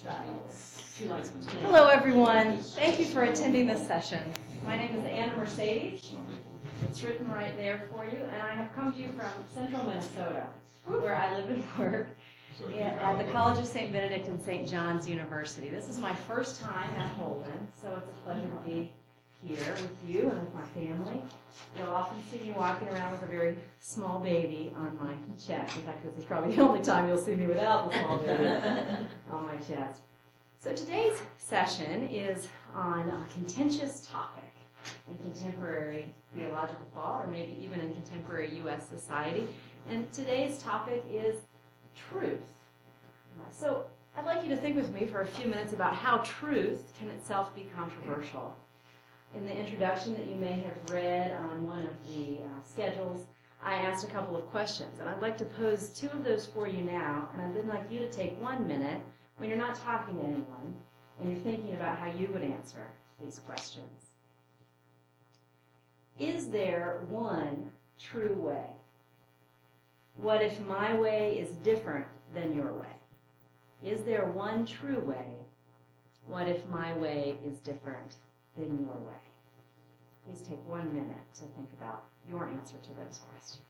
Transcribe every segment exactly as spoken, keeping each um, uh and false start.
Hello, everyone. Thank you for attending this session. My name is Anna Mercedes. It's written right there for you, and I have come to you from central Minnesota, where I live and work, at the College of Saint Benedict and Saint John's University. This is my first time at Holden, so it's a pleasure to be here with you and with my family. You'll often see me walking around with a very small baby on my chest. In fact, this is probably the only time you'll see me without the small baby on my chest. So today's session is on a contentious topic in contemporary theological thought, or maybe even in contemporary U S society. And today's topic is truth. So I'd like you to think with me for a few minutes about how truth can itself be controversial. In the introduction that you may have read on one of the uh, schedules, I asked a couple of questions, and I'd like to pose two of those for you now, and I'd then like you to take one minute when you're not talking to anyone and you're thinking about how you would answer these questions. Is there one true way? What if my way is different than your way? Is there one true way? What if my way is different than your way? Please take one minute to think about your answer to those questions.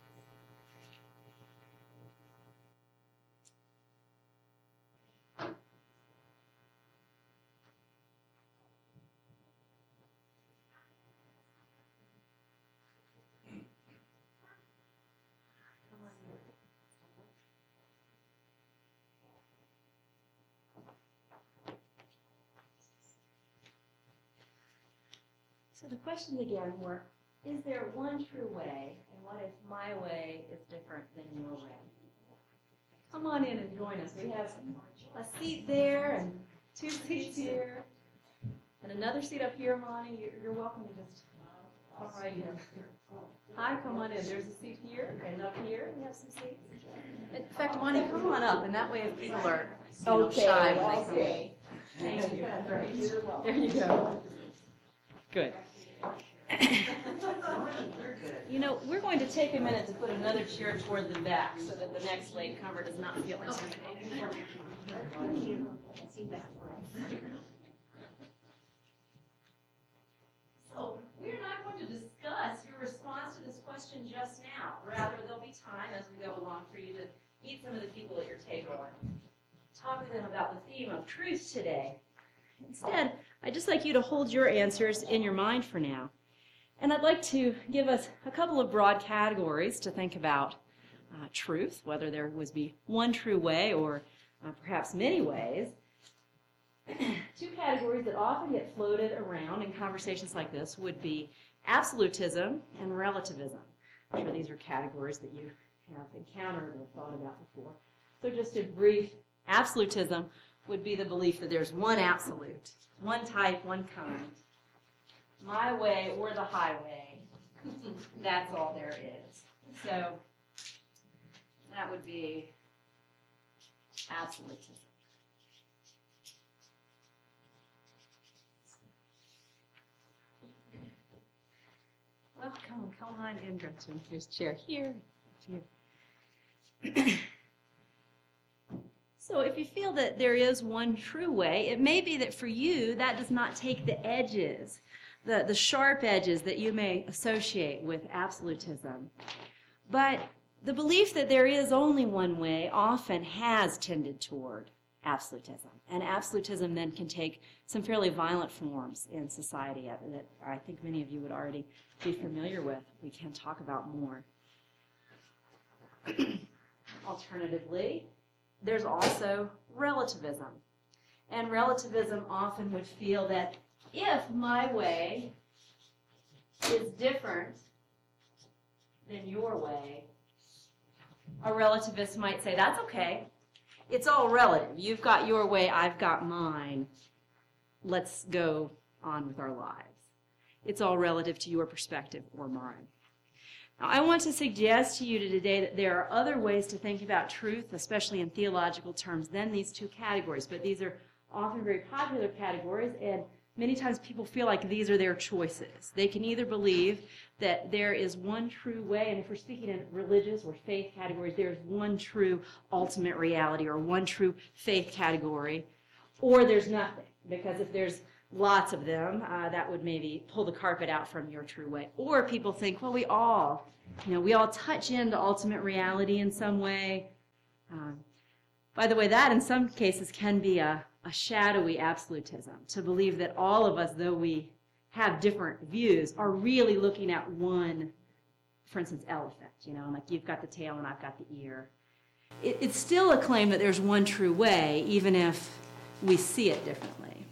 So the questions again were, is there one true way, and what if my way is different than your way? Come on in and join us. We have a seat there and two seats here, and another seat up here, Monty. You're, you're welcome to just come right in. Hi, come on in. There's a seat here, and up here we have some seats. In fact, Monty, come on up, and that way if people are you know, okay, shy when they okay. come. Thank you. There you go. Good. You know, we're going to take a minute to put another chair toward the back so that the next latecomer does not feel intimidated. So, we're not going to discuss your response to this question just now. Rather, there'll be time as we go along for you to meet some of the people at your table and talk with them about the theme of truth today. Instead, I'd just like you to hold your answers in your mind for now. And I'd like to give us a couple of broad categories to think about uh, truth, whether there would be one true way or uh, perhaps many ways. Two categories that often get floated around in conversations like this would be absolutism and relativism. I'm sure these are categories that you have encountered or thought about before. So just a brief, absolutism would be the belief that there's one absolute, one type, one kind. My way or the highway, that's all there is. So that would be absolutism. Well, come on, come on in, Gretchen. There's a chair here. Here. So if you feel that there is one true way, it may be that for you that does not take the edges, the, the sharp edges that you may associate with absolutism. But the belief that there is only one way often has tended toward absolutism. And absolutism then can take some fairly violent forms in society that I think many of you would already be familiar with. We can talk about more. Alternatively, there's also relativism. And relativism often would feel that if my way is different than your way, a relativist might say, that's okay. It's all relative. You've got your way, I've got mine. Let's go on with our lives. It's all relative to your perspective or mine. Now, I want to suggest to you today that there are other ways to think about truth, especially in theological terms, than these two categories. But these are often very popular categories, and many times people feel like these are their choices. They can either believe that there is one true way, and if we're speaking in religious or faith categories, there's one true ultimate reality or one true faith category, or there's nothing, because if there's lots of them, uh, that would maybe pull the carpet out from your true way. Or people think, well, we all, you know, we all touch into ultimate reality in some way. Um, by the way, that in some cases can be a, a shadowy absolutism, to believe that all of us, though we have different views, are really looking at one, for instance, elephant, you know, like you've got the tail and I've got the ear. It, it's still a claim that there's one true way, even if we see it differently.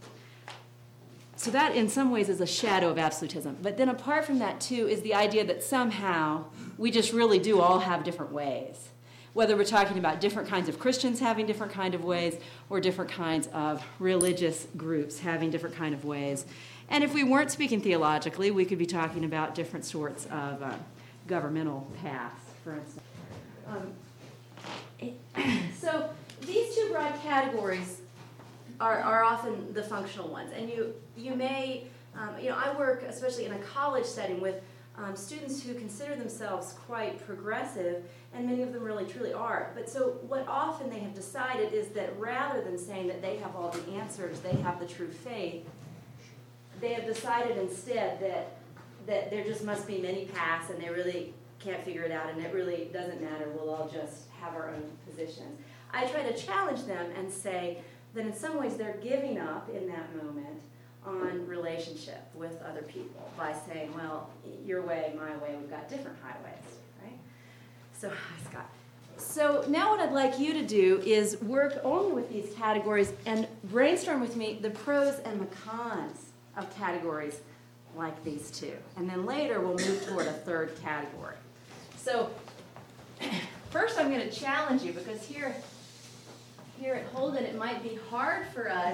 So that, in some ways, is a shadow of absolutism. But then apart from that, too, is the idea that somehow we just really do all have different ways. Whether we're talking about different kinds of Christians having different kind of ways, or different kinds of religious groups having different kind of ways. And if we weren't speaking theologically, we could be talking about different sorts of uh, governmental paths, for instance. Um, it, so these two broad categories are, are often the functional ones. And you, you may, um, you know, I work, especially in a college setting, with um, students who consider themselves quite progressive, and many of them really truly are. But so what often they have decided is that rather than saying that they have all the answers, they have the true faith, they have decided instead that that there just must be many paths and they really can't figure it out and it really doesn't matter, we'll all just have our own positions. I try to challenge them and say that in some ways they're giving up in that moment on relationship with other people by saying, well, your way, my way, we've got different highways, right? So, Scott. So now what I'd like you to do is work only with these categories and brainstorm with me the pros and the cons of categories like these two. And then later we'll move toward a third category. So first I'm going to challenge you, because here, here at Holden it might be hard for us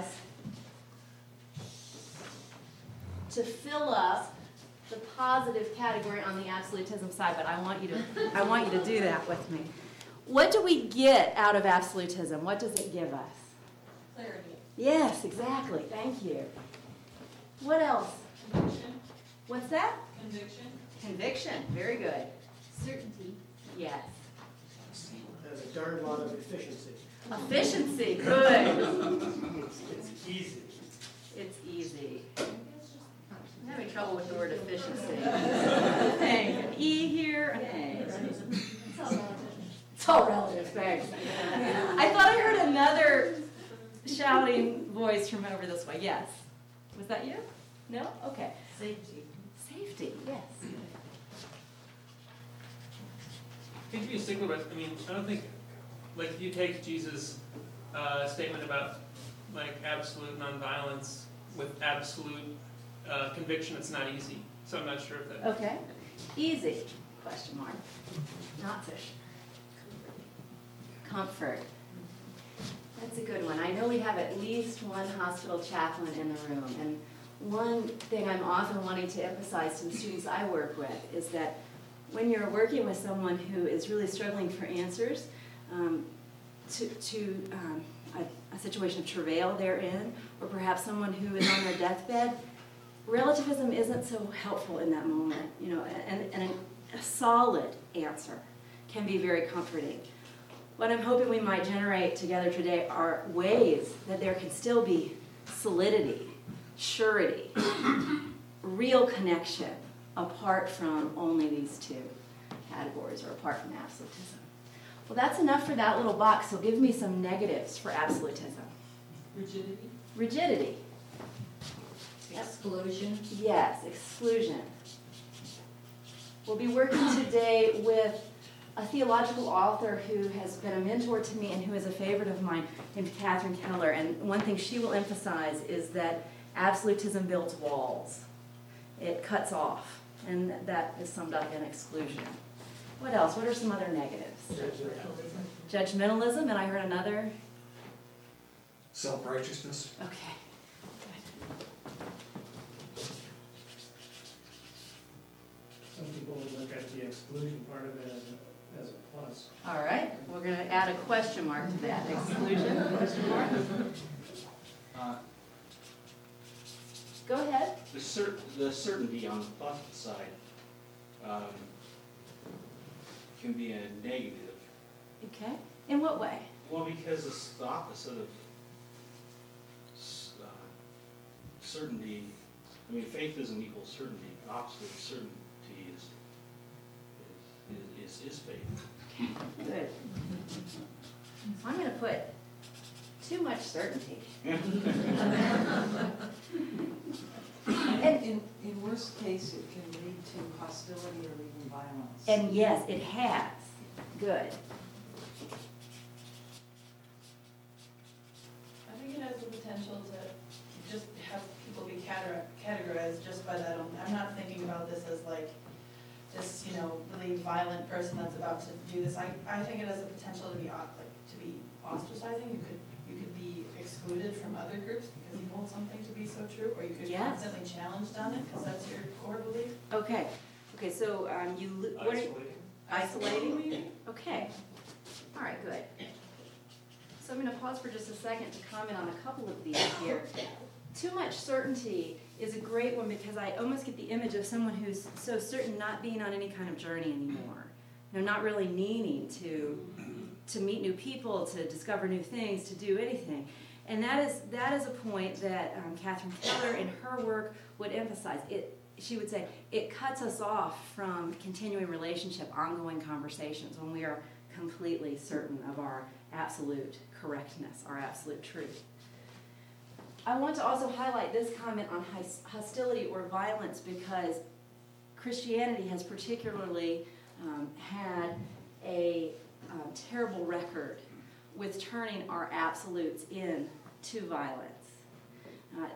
to fill up the positive category on the absolutism side, but I want you to I want you to do that with me. What do we get out of absolutism? What does it give us? Clarity. Yes, exactly. Thank you. What else? Conviction. What's that? Conviction. Conviction. Very good. Certainty. Yes. There's a darn lot of efficiency. Efficiency. Good. It's, it's easy. It's easy. I'm having trouble with the word efficiency. Thanks. An E here, an A. It's all relative. Thanks. I thought I heard another shouting voice from over this way. Yes. Was that you? No? Okay. Safety. Safety, yes. I think to be a stickler, but I mean, I don't think, like, if you take Jesus' uh, statement about, like, absolute nonviolence with absolute uh, conviction, it's not easy. So I'm not sure if that... Okay. Easy, question mark. Not so sure. Comfort. That's a good one. I know we have at least one hospital chaplain in the room, and one thing I'm often wanting to emphasize to the students I work with is that when you're working with someone who is really struggling for answers um, to, to um, a, a situation of travail they're in, or perhaps someone who is on their deathbed, relativism isn't so helpful in that moment. You know, and, and a solid answer can be very comforting. What I'm hoping we might generate together today are ways that there can still be solidity, surety, real connection, apart from only these two categories, or apart from absolutism. Well, that's enough for that little box, so give me some negatives for absolutism. Rigidity. Rigidity. Exclusion. Yes, exclusion. We'll be working today with a theological author who has been a mentor to me and who is a favorite of mine, named Catherine Keller. And one thing she will emphasize is that absolutism builds walls. It cuts off, and that is summed up in exclusion. What else? What are some other negatives? Judgmentalism. Judgmentalism, and I heard another. Self-righteousness. Okay. Some people would look at the exclusion part of it as a, as a plus. All right. We're going to add a question mark to that. Exclusion, question mark. Uh, Go ahead. The, cer- the certainty on the positive side um, can be a negative. Okay. In what way? Well, because it's the opposite of certainty, I mean, faith doesn't equal certainty. Absolute certainty is, is, is, is faith. Good. So I'm gonna put too much certainty. And in, in worst case, it can lead to hostility or even violence. And yes, it has. Good. I think it has the potential to just have people be categor- categorized just by that only. I'm not thinking about this as like this, you know, really violent person that's about to do this. I, I think it has the potential to be au- like to be ostracizing. You could you could be excluded from other groups because you hold something to be so true, or you could be Yes. constantly challenged on it because that's your core belief. Okay. Okay. So um, you lo- what are you, isolating? Okay. All right. Good. So I'm going to pause for just a second to comment on a couple of these here. Too much certainty is a great one because I almost get the image of someone who's so certain not being on any kind of journey anymore. You know, not really needing to to meet new people, to discover new things, to do anything. And that is that is a point that um, Catherine Keller in her work would emphasize. It she would say it cuts us off from continuing relationship, ongoing conversations when we are completely certain of our absolute correctness, our absolute truth. I want to also highlight this comment on hostility or violence because Christianity has particularly um, had a um, terrible record with turning our absolutes into violence. Uh,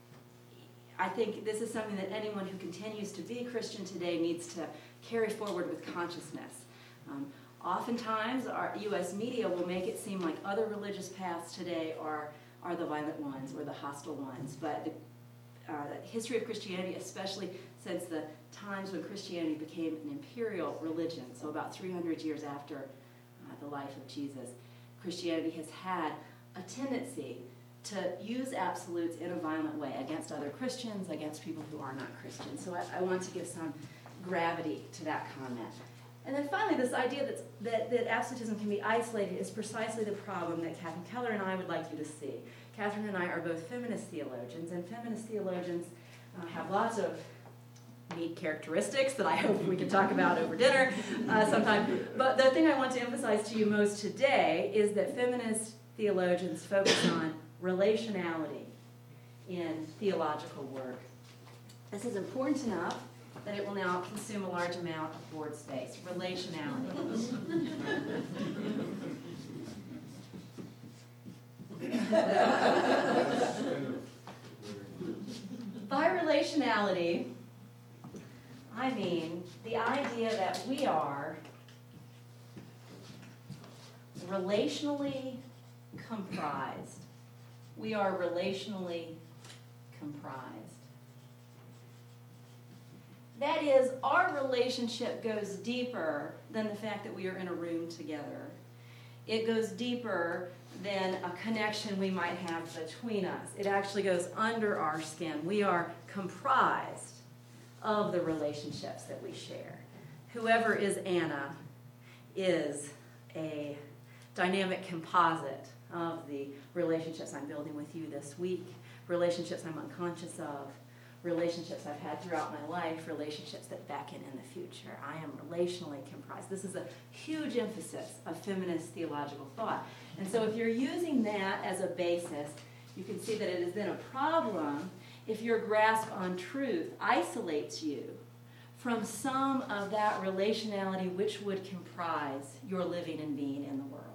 I think this is something that anyone who continues to be Christian today needs to carry forward with consciousness. Um, oftentimes, our U S media will make it seem like other religious paths today are are the violent ones or the hostile ones. But the, uh, the history of Christianity, especially since the times when Christianity became an imperial religion, so about three hundred years after uh, the life of Jesus, Christianity has had a tendency to use absolutes in a violent way against other Christians, against people who are not Christians. So I, I want to give some gravity to that comment. And then finally, this idea that's, that, that absolutism can be isolated is precisely the problem that Catherine Keller and I would like you to see. Catherine and I are both feminist theologians, and feminist theologians uh, have lots of neat characteristics that I hope we can talk about over dinner uh, sometime. But the thing I want to emphasize to you most today is that feminist theologians focus on relationality in theological work. This is important enough that it will now consume a large amount of board space. Relationality. By relationality, I mean the idea that we are relationally comprised. We are relationally comprised. That is, our relationship goes deeper than the fact that we are in a room together. It goes deeper than a connection we might have between us. It actually goes under our skin. We are comprised of the relationships that we share. Whoever is Anna is a dynamic composite of the relationships I'm building with you this week, relationships I'm unconscious of, relationships I've had throughout my life, relationships that beckon in the future. I am relationally comprised. This is a huge emphasis of feminist theological thought. And so if you're using that as a basis, you can see that it is then a problem if your grasp on truth isolates you from some of that relationality which would comprise your living and being in the world.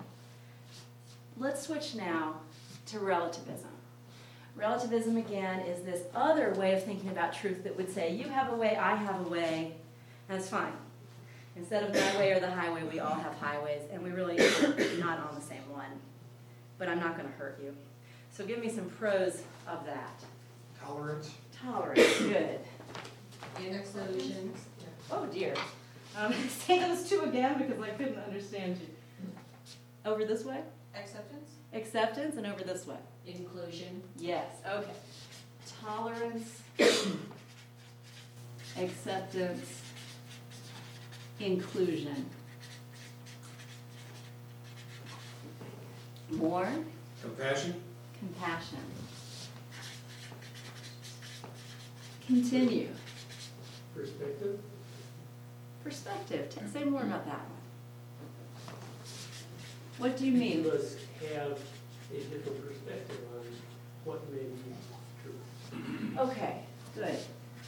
Let's switch now to relativism. Relativism, again, is this other way of thinking about truth that would say, you have a way, I have a way, that's fine. Instead of my way or the highway, we all have highways, and we really are not on the same one. But I'm not going to hurt you. So give me some pros of that. Tolerance. Tolerance, good. Inclusion. Oh, dear. Um, say those two again because I couldn't understand you. Over this way? Acceptance. Acceptance, and over this way. Inclusion. Yes, okay. Tolerance, acceptance, inclusion. More? Compassion. Compassion. Continue. Perspective? Perspective, T- say more about that one. What do you mean? You must have a different perspective on what may be true. Okay, good.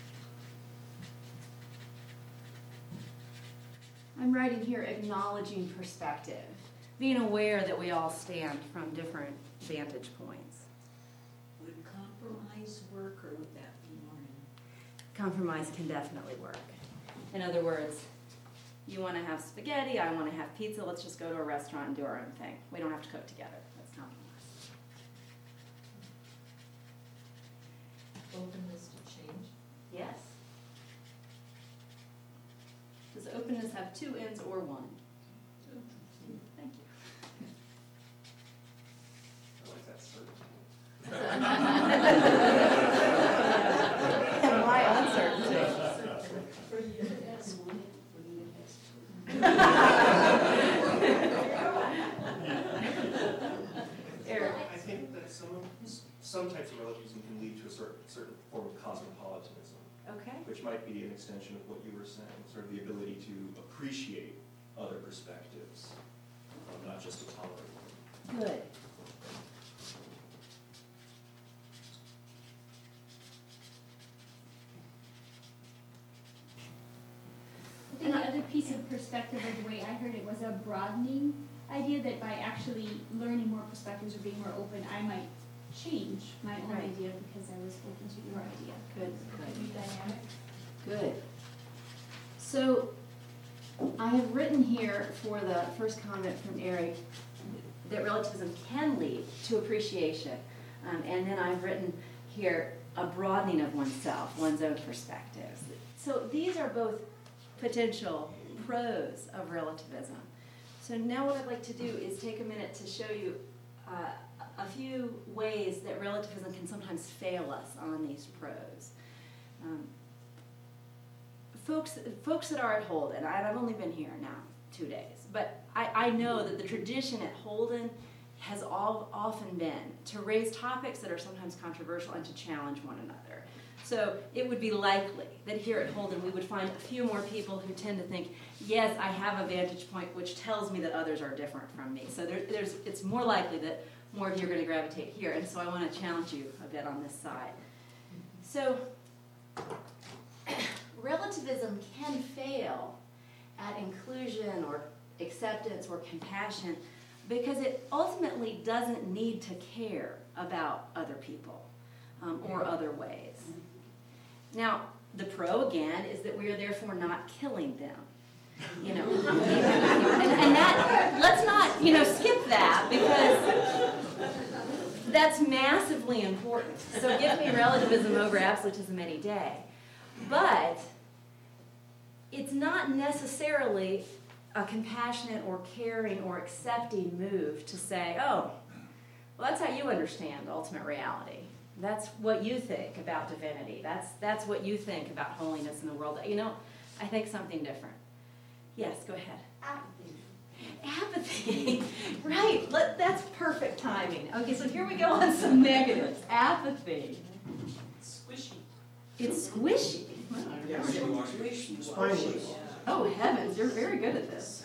I'm writing here acknowledging perspective, being aware that we all stand from different vantage points. Would compromise work, or would that be more in? Compromise can definitely work. In other words, you want to have spaghetti, I want to have pizza, let's just go to a restaurant and do our own thing. We don't have to cook together. That's compromise. Openness to change? Yes. Does openness have two ends or one? Thank you. I like that certainty. And why uncertainty? For you to ask one, for you to ask Eric. I think that some, some types of relativism can lead to a certain, certain form of cosmopolitanism, Okay. which might be an extension of what you were saying, sort of the ability to appreciate other perspectives, um, not just to tolerate them. Good. I think the other piece of perspective, or the way I heard it, was a broadening idea that by actually learning more perspectives or being more open, I might change my own Right. idea because I was open to your idea. Good, Could be dynamic. good. So I have written here for the first comment from Eric that relativism can lead to appreciation. Um, and then I've written here a broadening of oneself, one's own perspectives. So these are both potential pros of relativism. So now what I'd like to do is take a minute to show you uh, a few ways that relativism can sometimes fail us on these pros. Um, folks, folks that are at Holden, I, I've only been here now two days, but I, I know that the tradition at Holden has all, often been to raise topics that are sometimes controversial and to challenge one another. So it would be likely that here at Holden we would find a few more people who tend to think, yes, I have a vantage point which tells me that others are different from me. So there, there's, it's more likely that more of you are going to gravitate here, and so I want to challenge you a bit on this side. So relativism can fail at inclusion or acceptance or compassion because it ultimately doesn't need to care about other people um, or other ways. Now, the pro, again, is that we are therefore not killing them. You know, and, and that, let's not, you know, skip that because that's massively important. So give me relativism over absolutism any day. But it's not necessarily a compassionate or caring or accepting move to say, oh, well, that's how you understand ultimate reality. That's what you think about divinity. That's, that's what you think about holiness in the world. You know, I think something different. Yes, go ahead. Apathy. Apathy. Right. Let, that's perfect timing. Okay, so here we go on some negatives. Apathy. Squishy. It's squishy. Spineless. Oh, heavens, you're very good at this.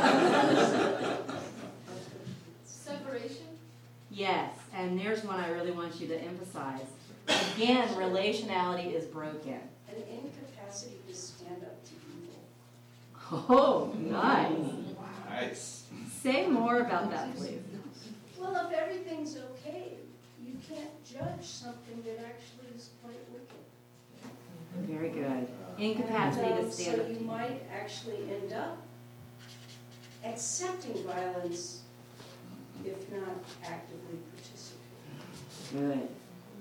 Separation? Yes, and there's one I really want you to emphasize. Again, relationality is broken. An incapacity to stand up to evil. Oh, nice. Nice. Say more about that, please. Well, if everything's okay, you can't judge something that actually is quite wicked. Very good. Incapacity And, to um, stand up So to you might actually end up accepting violence if not actively participating. Good.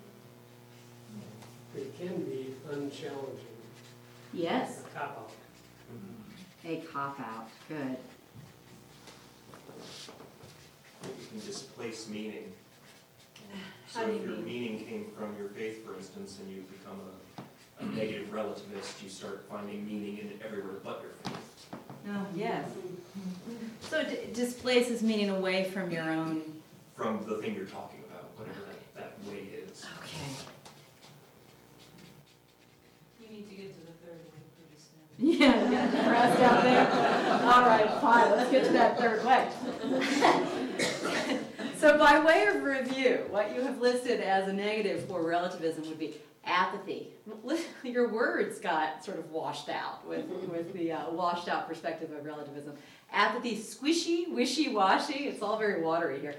It can be unchallenging. Yes, A cop-out. a cop-out. Good. You can displace meaning. How So do if you your mean? meaning came from your faith, for instance, and you become a, a negative relativist, you start finding meaning in everywhere but your faith. Oh, yes. So it displaces meaning away from your own. From the thing you're talking about, whatever that, that way is. Okay. Yeah, yeah, depressed out there. All right, fine, let's get to that third way. So by way of review, what you have listed as a negative for relativism would be apathy. Your words got sort of washed out with, with the uh, washed out perspective of relativism. Apathy, squishy, wishy-washy, it's all very watery here.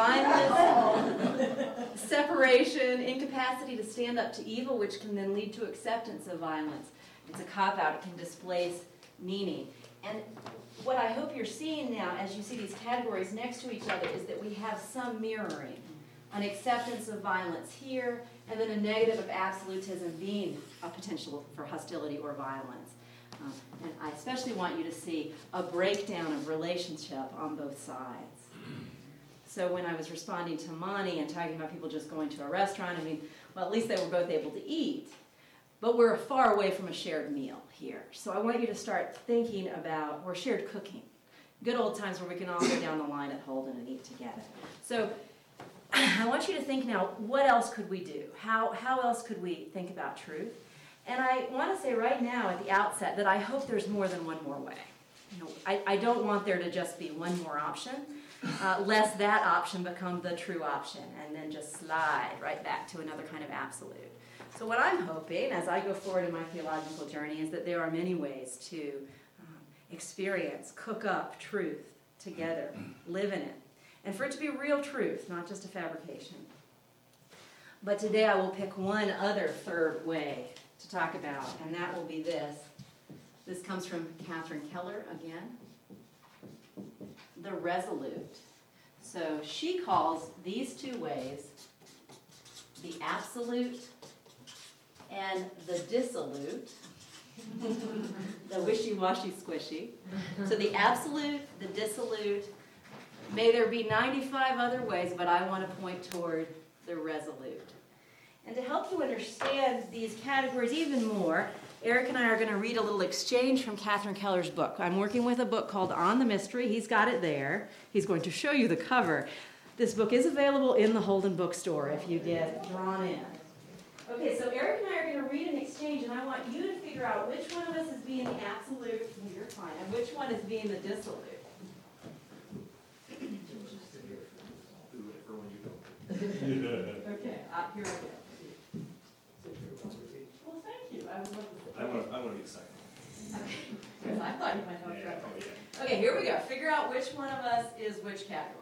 Spineless, separation, incapacity to stand up to evil, which can then lead to acceptance of violence. It's a cop-out, it can displace meaning. And what I hope you're seeing now as you see these categories next to each other is that we have some mirroring. An acceptance of violence here, and then a negative of absolutism being a potential for hostility or violence. Um, and I especially want you to see a breakdown of relationship on both sides. So when I was responding to Mani and talking about people just going to a restaurant, I mean, well, at least they were both able to eat. But we're far away from a shared meal here. So I want you to start thinking about, or shared cooking. Good old times where we can all go down the line at Holden and eat together. So I want you to think now, what else could we do? How, how else could we think about truth? And I want to say right now at the outset that I hope there's more than one more way. You know, I, I don't want there to just be one more option, uh, lest that option become the true option and then just slide right back to another kind of absolute. So what I'm hoping as I go forward in my theological journey is that there are many ways to um, experience, cook up truth together, live in it, and for it to be real truth, not just a fabrication. But today I will pick one other third way to talk about, and that will be this. This comes from Catherine Keller again. The resolute. So she calls these two ways the absolute and the dissolute, the wishy-washy squishy. So the absolute, the dissolute, may there be ninety-five other ways, but I want to point toward the resolute. And to help you understand these categories even more, Eric and I are going to read a little exchange from Catherine Keller's book. I'm working with a book called On the Mystery. He's got it there. He's going to show you the cover. This book is available in the Holden bookstore if you get drawn in. Okay, so Eric and I are going to read an exchange, and I want you to figure out which one of us is being the absolute, well, you're fine, and which one is being the dissolute. Okay, uh, here I go. Well, thank you. I was looking I want to, I want to be the second. Okay, because I thought you might have Yeah, trouble. oh, yeah. Okay, here we go. Figure out which one of us is which category.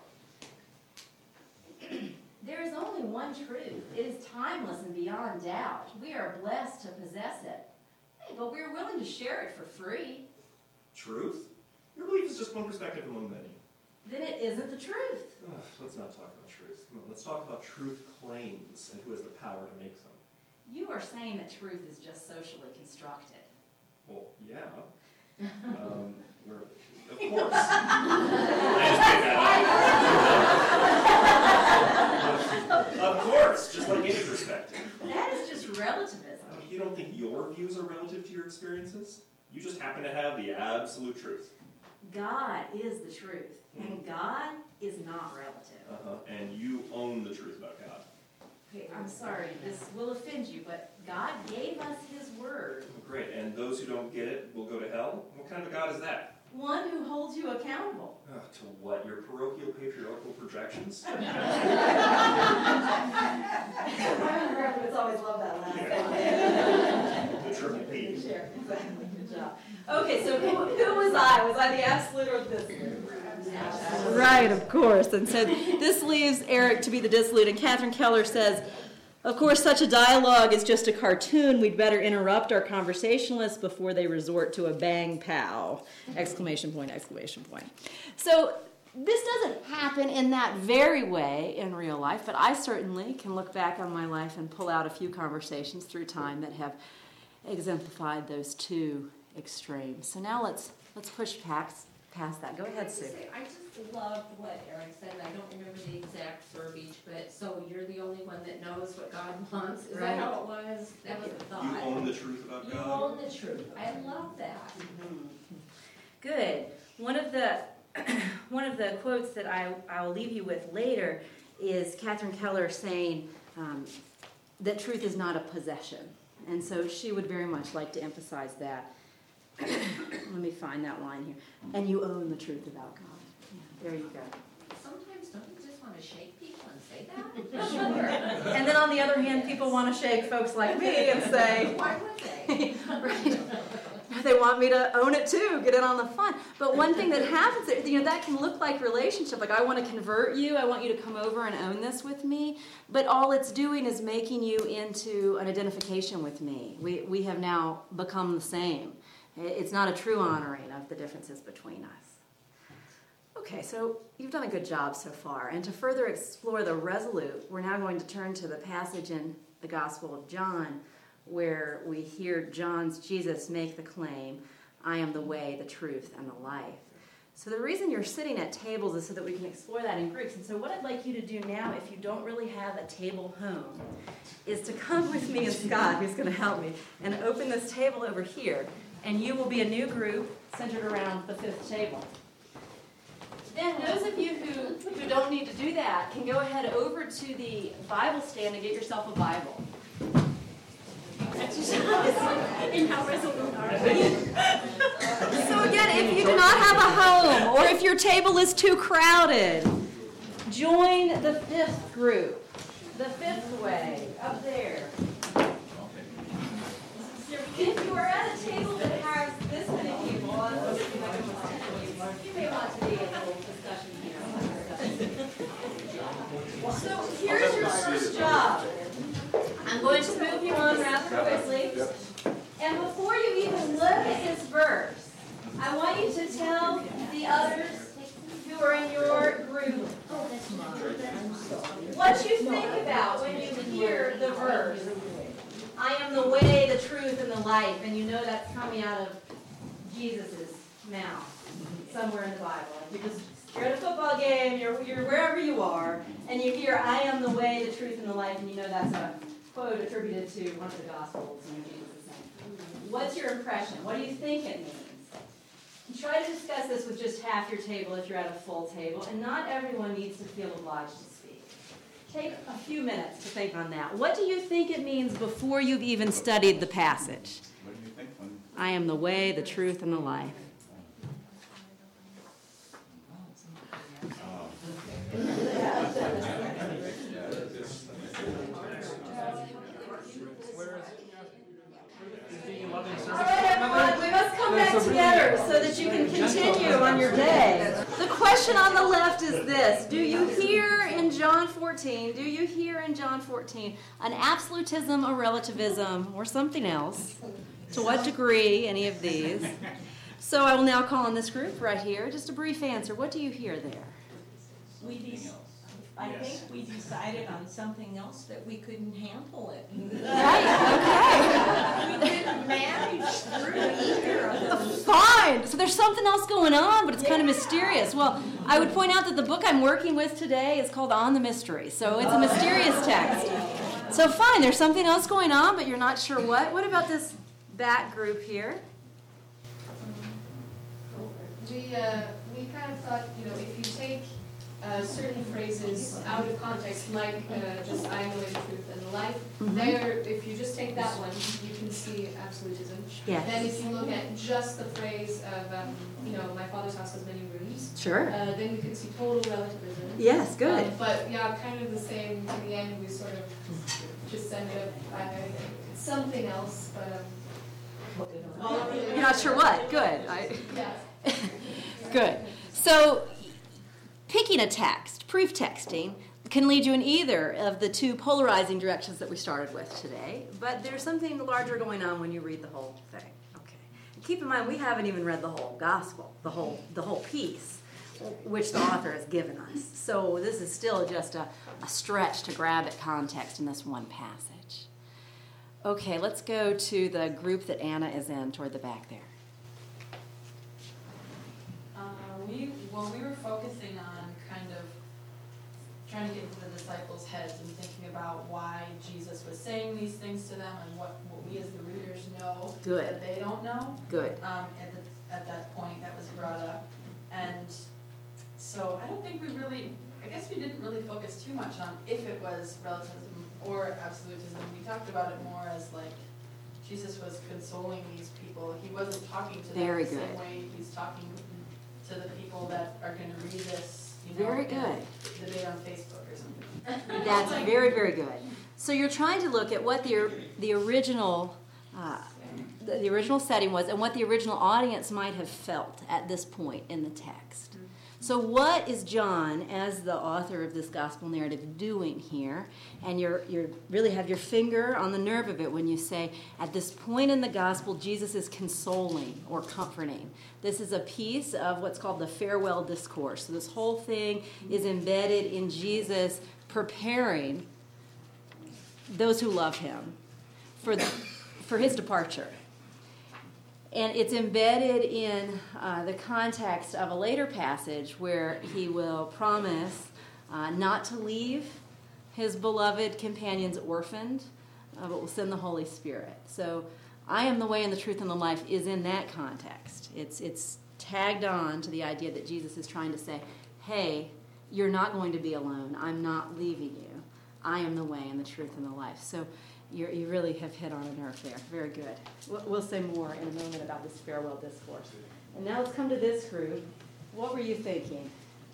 There is only one truth. It is timeless and beyond doubt. We are blessed to possess it. Hey, but we are willing to share it for free. Truth? Your belief is just one perspective among many. Then it isn't the truth. Ugh, let's not talk about truth. Come on, let's talk about truth claims and who has the power to make them. You are saying that truth is just socially constructed. Well, yeah. Um, we're, of course. I just made that up. Of course, just like any perspective. That is just relativism. You don't think your views are relative to your experiences? You just happen to have the absolute truth. God is the truth, and God is not relative. Uh-huh. And you own the truth about God. Okay, I'm sorry, this will offend you, but God gave us His Word. Great, and those who don't get it will go to hell? What kind of a God is that? One who holds you accountable. Uh, to what? Your parochial patriarchal projections? Americans always love that last thing. The triple P. Sure, exactly, good job. Okay, so who, who was I? Was I the absolute or the dissolute? Right, of course. And so this leaves Eric to be the dissolute, and Catherine Keller says, of course, such a dialogue is just a cartoon. We'd better interrupt our conversationalists before they resort to a bang pow! Exclamation point, exclamation point. So this doesn't happen in that very way in real life, but I certainly can look back on my life and pull out a few conversations through time that have exemplified those two extremes. So now let's let's push past, past that. Go ahead, Sue. I just loved what Eric said. I don't remember the exact verbiage, but so you're the only one that knows what God wants. Is Right. that how it was? That was the thought. You own the truth about You God? own the truth. I love that. Good. One of the one of the quotes that I I'll leave you with later is Catherine Keller saying um, that truth is not a possession, and so she would very much like to emphasize that. Let me find that line here. And you own the truth about God. Yeah, there you go. Sometimes don't you just want to shake people and say that? Sure. And then on the other hand, people want to shake folks like me and say, Why would they? right. They want me to own it too, get in on the fun. But one thing that happens, you know, that can look like relationship. Like, I want to convert you. I want you to come over and own this with me. But all it's doing is making you into an identification with me. We, we have now become the same. It's not a true honoring of the differences between us. Okay, so you've done a good job so far. And to further explore the resolute, we're now going to turn to the passage in the Gospel of John, where we hear John's Jesus make the claim, I am the way, the truth, and the life. So the reason you're sitting at tables is so that we can explore that in groups. And so what I'd like you to do now, if you don't really have a table home, is to come with me and Scott, who's going to help me, and open this table over here. And you will be a new group centered around the fifth table. Then those of you who, who don't need to do that can go ahead over to the Bible stand and get yourself a Bible. And how resolute are we? So again, if you do not have a home, or if your table is too crowded, join the fifth group, the fifth way, up there. If you are at a table that has this many people, you may want to be in a little discussion here. So here's your first job. I'm going to move you on rather quickly. And before you even look at this verse, I want you to tell the others who are in your group what you think about when you hear the verse. I am the way, the truth, and the life. And you know that's coming out of Jesus' mouth somewhere in the Bible. Like you're just you're at a football game, you're, you're wherever you are, and you hear, I am the way, the truth, and the life, and you know that's a quote attributed to one of the Gospels in Jesus' name. What's your impression? What do you think it means? And try to discuss this with just half your table if you're at a full table, and not everyone needs to feel obliged to speak. Take a few minutes to think on that. What do you think it means before you've even studied the passage? What do you think? I am the way, the truth, and the life. All right, everyone, we must come back together so that you can continue on your day. The question on the left is this. Do you hear in John fourteen, do you hear in John fourteen an absolutism, a relativism, or something else? To what degree, any of these? So I will now call on this group right here. Just a brief answer. What do you hear there? We de- I think we decided on something else that we couldn't handle it. Right, We didn't manage through either of them. okay. Fine. So there's something else going on, but it's kind of mysterious. Well, I would point out that the book I'm working with today is called On the Mystery. So it's a mysterious text. So fine, there's something else going on, but you're not sure what. What about this back group here? We, uh, we kind of thought, you know, if you take uh, certain phrases out of context, like uh, just I am the way, the truth, and the life, Mhm. there, if you just take that one, you can see absolutism. Yes. Then if you look at just the phrase of, um, you know, my father's house has many rooms, Sure. uh, then you can see total relativism. Yes, good. Um, but yeah, kind of the same to the end, we sort of just ended up, I, something else, but um, You're not sure what. Good. I, yeah. good. So picking a text, proof texting, can lead you in either of the two polarizing directions that we started with today. But there's something larger going on when you read the whole thing. Okay. Keep in mind, we haven't even read the whole gospel, the whole the whole piece, which the author has given us. So this is still just a, a stretch to grab at context in this one passage. Okay, let's go to the group that Anna is in toward the back there. Uh, we, well, we were focusing on kind of trying to get into the disciples' heads and thinking about why Jesus was saying these things to them and what, what we as the readers know Good. that they don't know. Good. Um, at, the, at that point, that was brought up. And so I don't think we really, I guess we didn't really focus too much on if it was relativism or absolutism. We talked about it more as like Jesus was consoling these people. He wasn't talking to them Very the same good. way he's talking to the people that are gonna read this, you know, Very in good. debate on Facebook or something. That's very, very good. So you're trying to look at what the the original uh, the, the original setting was and what the original audience might have felt at this point in the text. So what is John, as the author of this gospel narrative, doing here? And you're you really have your finger on the nerve of it when you say, at this point in the gospel, Jesus is consoling or comforting. This is a piece of what's called the farewell discourse. So this whole thing is embedded in Jesus preparing those who love him for the, for his departure. And it's embedded in uh, the context of a later passage where he will promise uh, not to leave his beloved companions orphaned, uh, but will send the Holy Spirit. So I am the way and the truth and the life is in that context. It's, it's tagged on to the idea that Jesus is trying to say, hey, you're not going to be alone. I'm not leaving you. I am the way and the truth and the life. So You're, you really have hit on a nerve there. Very good. We'll, we'll say more in a moment about this farewell discourse. And now let's come to this group. What were you thinking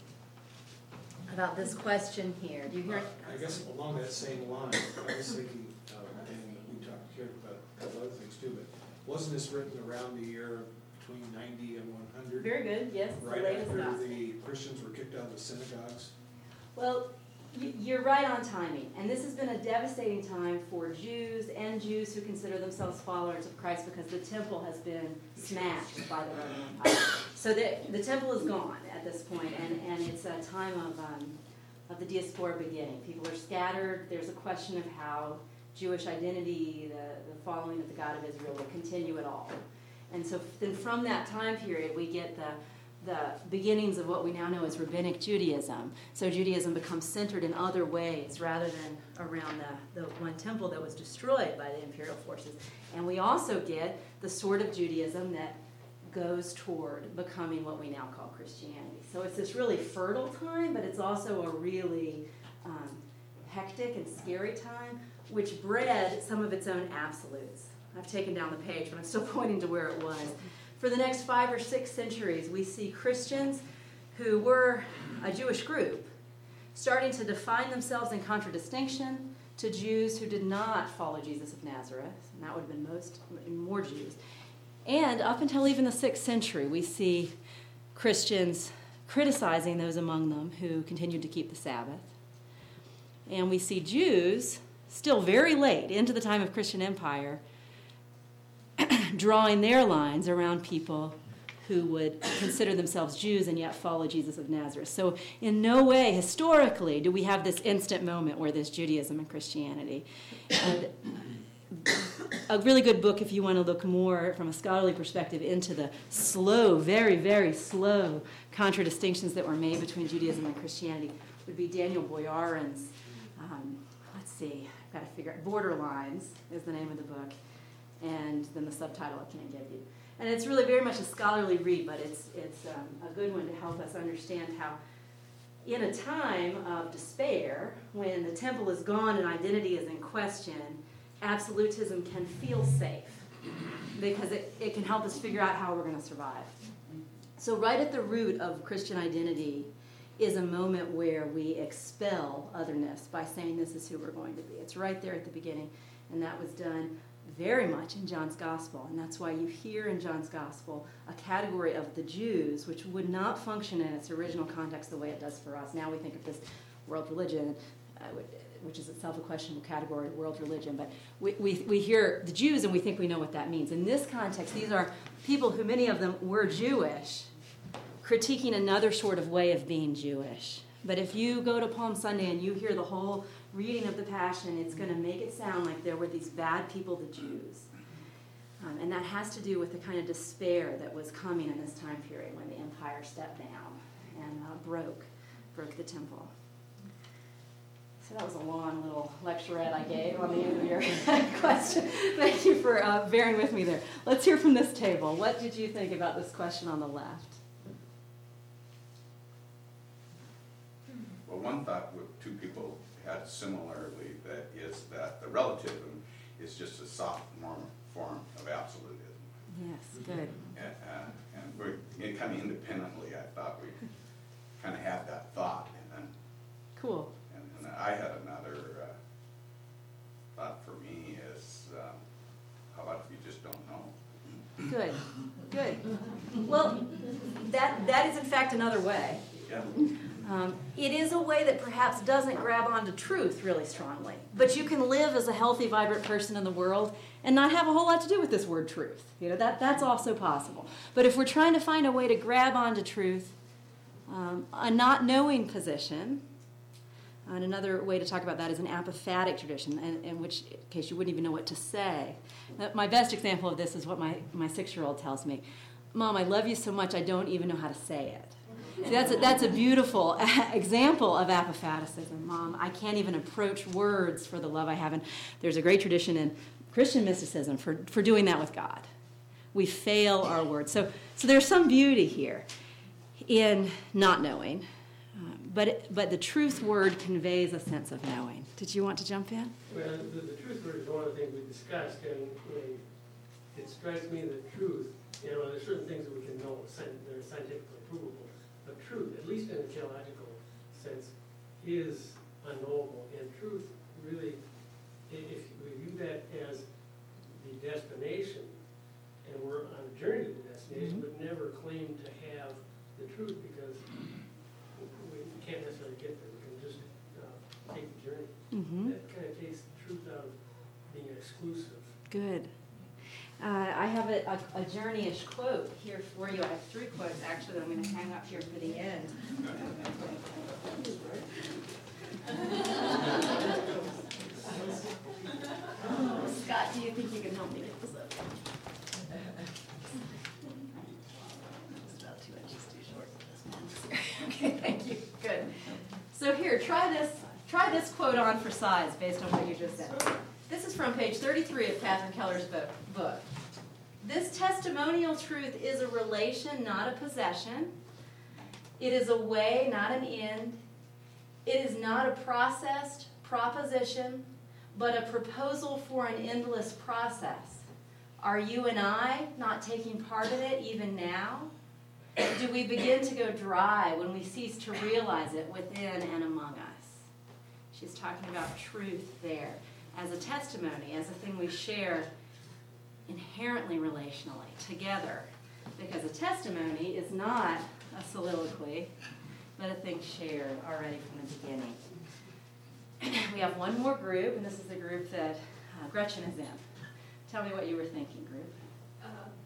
about this question here? Do you hear? I guess along that same line, I was thinking, uh, and we talked here about a couple other things too, but wasn't this written around the year between ninety and one hundred? Very good. Yes. Right the latest after gospel. the Christians were kicked out of the synagogues? Well, you're right on timing, and this has been a devastating time for Jews and Jews who consider themselves followers of Christ because the temple has been smashed by the Roman Empire. So the, the temple is gone at this point, and, and it's a time of, um, of the diaspora beginning. People are scattered. There's a question of how Jewish identity, the, the following of the God of Israel, will continue at all. And so then from that time period, we get the the beginnings of what we now know as Rabbinic Judaism. So Judaism becomes centered in other ways rather than around the, the one temple that was destroyed by the imperial forces. And we also get the sort of Judaism that goes toward becoming what we now call Christianity. So it's this really fertile time, but it's also a really um, hectic and scary time, which bred some of its own absolutes. I've taken down the page, but I'm still pointing to where it was. For the next five or six centuries, we see Christians who were a Jewish group starting to define themselves in contradistinction to Jews who did not follow Jesus of Nazareth, and that would have been most, more Jews. And up until even the sixth century, we see Christians criticizing those among them who continued to keep the Sabbath. And we see Jews, still very late into the time of Christian empire, drawing their lines around people who would consider themselves Jews and yet follow Jesus of Nazareth. So in no way, historically, do we have this instant moment where there's Judaism and Christianity. And a really good book, if you want to look more from a scholarly perspective into the slow, very, very slow contradistinctions that were made between Judaism and Christianity, would be Daniel Boyarin's, um, let's see, I've got to figure out, Borderlines is the name of the book. And then the subtitle I can't give you. And it's really very much a scholarly read, but it's it's um, a good one to help us understand how in a time of despair, when the temple is gone and identity is in question, absolutism can feel safe because it, it can help us figure out how we're going to survive. So right at the root of Christian identity is a moment where we expel otherness by saying this is who we're going to be. It's right there at the beginning, and that was done very much in John's Gospel, and that's why you hear in John's Gospel a category of the Jews which would not function in its original context the way it does for us. Now we think of this world religion, uh, which is itself a questionable category, world religion, but we, we, we hear the Jews and we think we know what that means. In this context, these are people who, many of them, were Jewish, critiquing another sort of way of being Jewish. But if you go to Palm Sunday and you hear the whole reading of the Passion, it's going to make it sound like there were these bad people, the Jews. Um, and that has to do with the kind of despair that was coming in this time period when the empire stepped down and uh, broke, broke the temple. So that was a long little lecturette I gave on the end of your question. Thank you for uh, bearing with me there. Let's hear from this table. What did you think about this question on the left? Well, one thought with two people had similarly, that is that the relativism is just a soft form, form of absolutism. Yes, good. And, uh, and we're, it kind of independently, I thought we kind of had that thought, and then, Cool. and then I had another uh, thought for me is, um, how about if you just don't know? Good, good. Well, that, that is in fact another way. Yeah. Um, it is a way that perhaps doesn't grab onto truth really strongly. But you can live as a healthy, vibrant person in the world and not have a whole lot to do with this word truth. You know, that, that's also possible. But if we're trying to find a way to grab onto truth, um, a not knowing position, and another way to talk about that is an apophatic tradition, in, in which case you wouldn't even know what to say. Uh, my best example of this is what my, my six-year-old tells me. Mom, I love you so much I don't even know how to say it. See, that's, a, that's a beautiful example of apophaticism. Mom, I can't even approach words for the love I have. And there's a great tradition in Christian mysticism for, for doing that with God. We fail our words. So, so there's some beauty here in not knowing. Uh, but, it, but the truth word conveys a sense of knowing. Did you want to jump in? Well, the, the truth word is one of the things we discussed, and when it strikes me that truth, you know, there's certain things that we can know that are scientifically provable. But truth, at least in a theological sense, is unknowable. And truth really, if we view that as the destination, and we're on a journey to the destination, Mm-hmm. but never claim to have the truth because we can't necessarily get there. We can just uh, take the journey. Mm-hmm. That kind of takes the truth out of being exclusive. Good. Uh, I have a, a, a journey-ish quote here for you. I have three quotes, actually, that I'm going to hang up here for the end. Scott, do you think you can help me get this up? It's about two inches too short for this one. Okay, thank you. Good. So here, try this. Try this quote on for size based on what you just said. This is from page thirty-three of Catherine Keller's book. book. This testimonial truth is a relation, not a possession. It is a way, not an end. It is not a processed proposition, but a proposal for an endless process. Are you and I not taking part in it even now? Do we begin to go dry when we cease to realize it within and among us? She's talking about truth there as a testimony, as a thing we share inherently relationally together. Because a testimony is not a soliloquy, but a thing shared already from the beginning. We have one more group, and this is the group that uh, Gretchen is in. Tell me what you were thinking, group. Uh,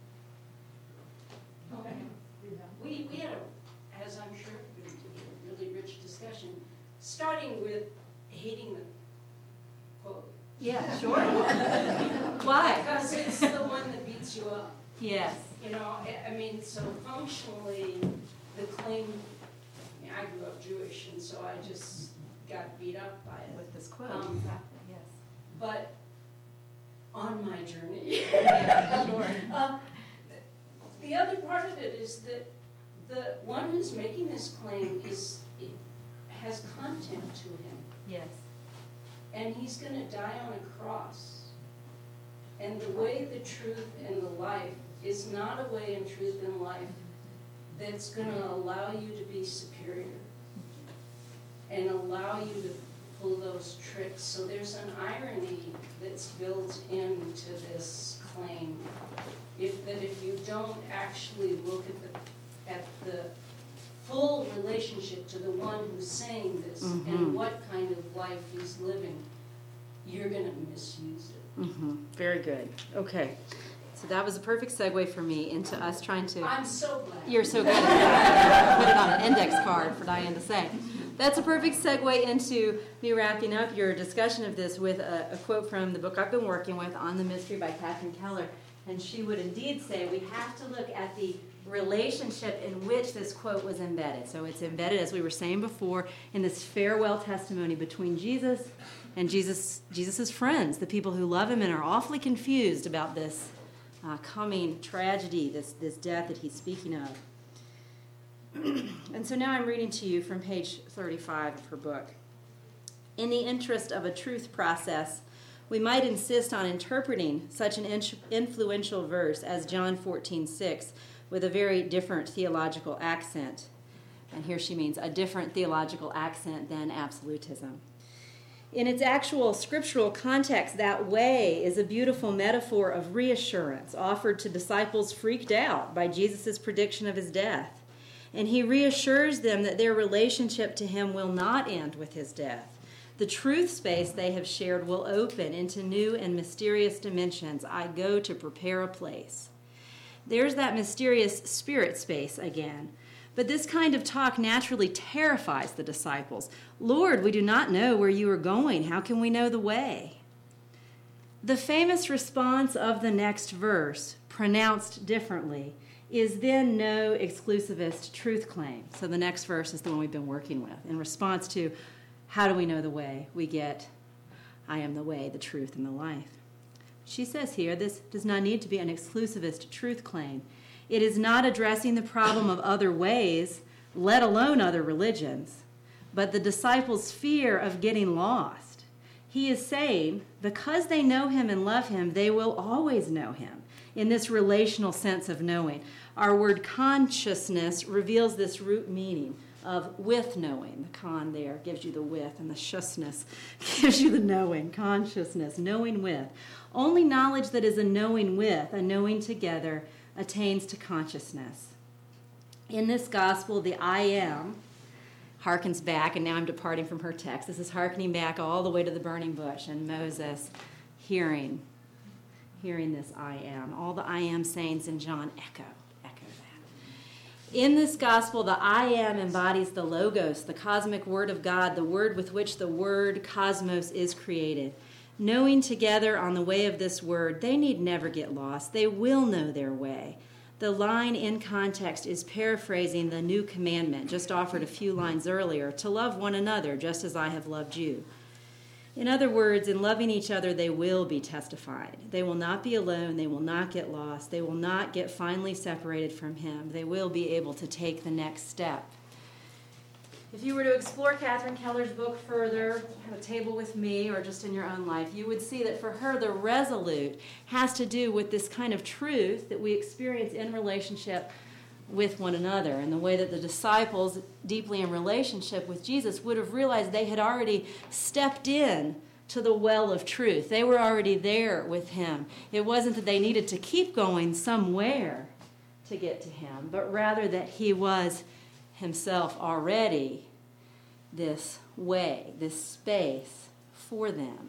Okay. We, we had, a, as I'm sure, a really rich discussion, starting with hating the quote. Yeah, sure. Why? Because it's the one that beats you up. Yes. You know, I- I mean, so functionally, the claim, I mean, I grew up Jewish, and so I just got beat up by it. With this quote, Um, exactly, yes. But on my journey, Yeah, sure. uh, the other part of it is that the one who's making this claim is it has content to him, Yes. and he's going to die on a cross. And the way, the truth, and the life is not a way in truth and life that's going to allow you to be superior and allow you to pull those tricks. So there's an irony that's built into this claim. If that if you don't actually look at the at the full relationship to the one who's saying this Mhm. and what kind of life he's living, you're going to misuse it. Mm-hmm. Very good. Okay. So that was a perfect segue for me into us trying to... I'm so glad. You're so good at put it on an index card for Diane to say. That's a perfect segue into me wrapping up your discussion of this with a, a quote from the book I've been working with, On the Mystery by Catherine Keller. And she would indeed say we have to look at the relationship in which this quote was embedded. So it's embedded, as we were saying before, in this farewell testimony between Jesus and Jesus, Jesus's friends, the people who love him and are awfully confused about this uh, coming tragedy, this, this death that he's speaking of. And so now I'm reading to you from page thirty-five of her book. In the interest of a truth process, we might insist on interpreting such an influential verse as John fourteen six with a very different theological accent. And here she means a different theological accent than absolutism. In its actual scriptural context, that way is a beautiful metaphor of reassurance offered to disciples freaked out by Jesus' prediction of his death. And he reassures them that their relationship to him will not end with his death. The truth space they have shared will open into new and mysterious dimensions. I go to prepare a place. There's that mysterious spirit space again. But this kind of talk naturally terrifies the disciples. Lord, we do not know where you are going. How can we know the way? The famous response of the next verse, pronounced differently, is then no exclusivist truth claim. So the next verse is the one we've been working with. In response to, how do we know the way? We get, I am the way, the truth, and the life. She says here, this does not need to be an exclusivist truth claim. It is not addressing the problem of other ways, let alone other religions, but the disciples' fear of getting lost. He is saying, because they know him and love him, they will always know him in this relational sense of knowing. Our word consciousness reveals this root meaning of with knowing. The con there gives you the with, and the shusness gives you the knowing, consciousness, knowing with. Only knowledge that is a knowing with, a knowing together, attains to consciousness. In this gospel, the I am harkens back, and now I'm departing from her text. This is hearkening back all the way to the burning bush and Moses hearing, hearing this I am. All the I am sayings in John echo, echo that. In this gospel, the I am embodies the Logos, the cosmic word of God, the word with which the word cosmos is created. Knowing together on the way of this word, they need never get lost. They will know their way. The line in context is paraphrasing the new commandment, just offered a few lines earlier, to love one another just as I have loved you. In other words, in loving each other, they will be testified. They will not be alone. They will not get lost. They will not get finally separated from him. They will be able to take the next step. If you were to explore Catherine Keller's book further, have a table with me, or just in your own life, you would see that for her, the resolute has to do with this kind of truth that we experience in relationship with one another, and the way that the disciples, deeply in relationship with Jesus, would have realized they had already stepped in to the well of truth. They were already there with him. It wasn't that they needed to keep going somewhere to get to him, but rather that he was himself already this way, this space for them.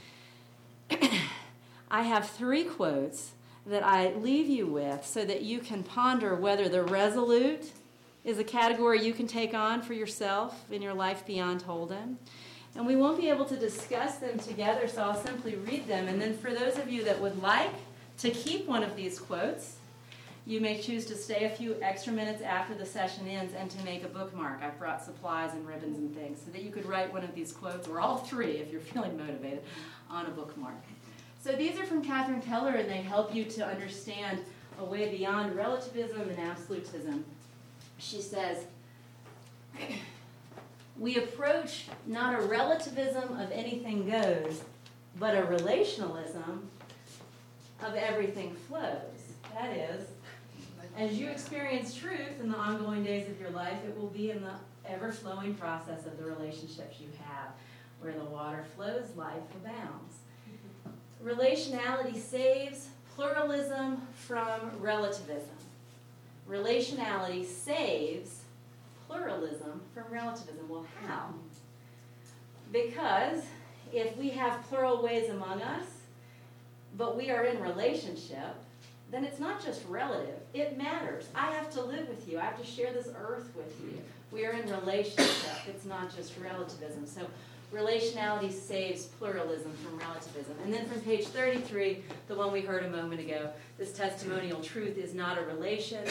I have three quotes that I leave you with so that you can ponder whether the resolute is a category you can take on for yourself in your life beyond Holden. And we won't be able to discuss them together, so I'll simply read them. And then for those of you that would like to keep one of these quotes, you may choose to stay a few extra minutes after the session ends and to make a bookmark. I've brought supplies and ribbons and things so that you could write one of these quotes, or all three if you're feeling motivated, on a bookmark. So these are from Catherine Keller, and they help you to understand a way beyond relativism and absolutism. She says, we approach not a relativism of anything goes, but a relationalism of everything flows. That is, as you experience truth in the ongoing days of your life, it will be in the ever-flowing process of the relationships you have. Where the water flows, life abounds. Relationality saves pluralism from relativism. Relationality saves pluralism from relativism. Well, how? Because if we have plural ways among us, but we are in relationship, then it's not just relative. It matters. I have to live with you. I have to share this earth with you. We are in relationship. It's not just relativism. So relationality saves pluralism from relativism. And then from page thirty-three, the one we heard a moment ago, this testimonial truth is not a relation.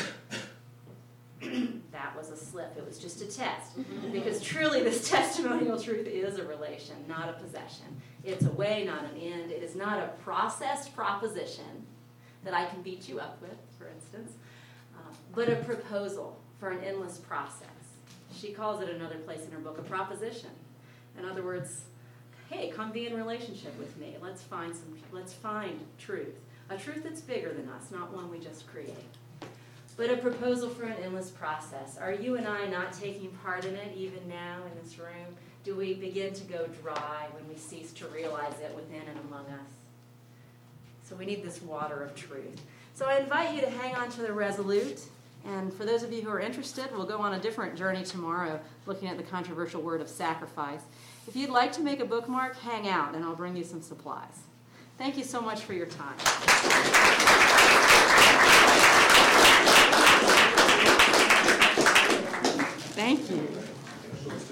That was a slip. It was just a test. Because truly this testimonial truth is a relation, not a possession. It's a way, not an end. It is not a processed proposition that I can beat you up with, for instance, uh, but a proposal for an endless process. She calls it another place in her book a proposition. In other words, hey, come be in relationship with me. Let's find some, let's find truth. A truth that's bigger than us, not one we just create. But a proposal for an endless process. Are you and I not taking part in it even now in this room? Do we begin to go dry when we cease to realize it within and among us? So we need this water of truth. So I invite you to hang on to the Resolute. And for those of you who are interested, we'll go on a different journey tomorrow looking at the controversial word of sacrifice. If you'd like to make a bookmark, hang out and I'll bring you some supplies. Thank you so much for your time. Thank you.